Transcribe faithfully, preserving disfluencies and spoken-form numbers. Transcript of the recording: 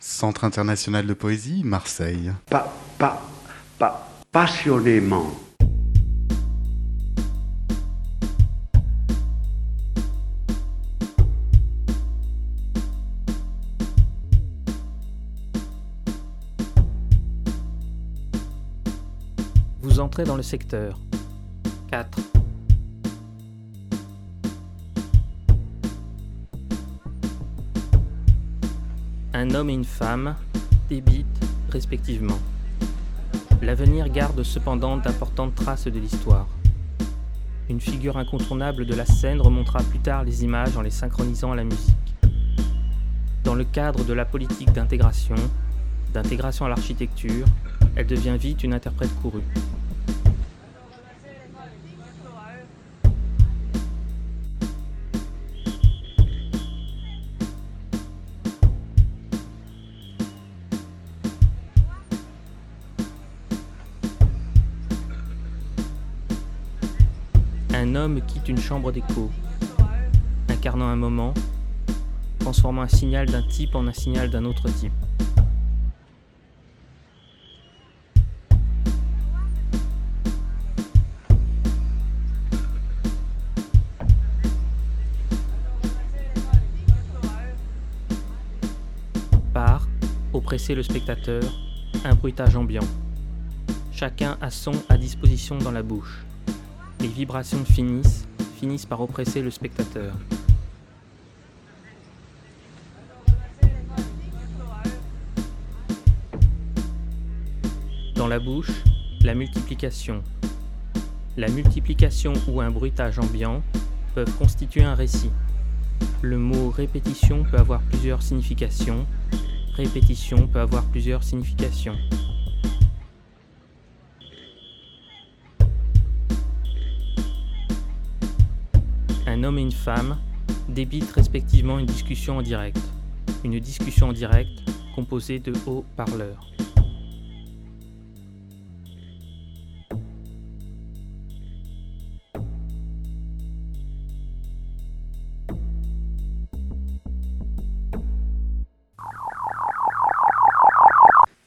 Centre international de poésie, Marseille. Pas, pas, pas, passionnément. Vous entrez dans le secteur. quatre. Un homme et une femme débitent respectivement. L'avenir garde cependant d'importantes traces de l'histoire. Une figure incontournable de la scène remontera plus tard les images en les synchronisant à la musique. Dans le cadre de la politique d'intégration, d'intégration à l'architecture, elle devient vite une interprète courue. Un homme quitte une chambre d'écho, incarnant un moment, transformant un signal d'un type en un signal d'un autre type. Part, oppresser le spectateur, un bruitage ambiant. Chacun a son à disposition dans la bouche. Les vibrations finissent, finissent par oppresser le spectateur. Dans la bouche, la multiplication. La multiplication ou un bruitage ambiant peuvent constituer un récit. Le mot répétition peut avoir plusieurs significations. Répétition peut avoir plusieurs significations. Un homme et une femme débitent respectivement une discussion en direct. Une discussion en direct composée de haut-parleurs.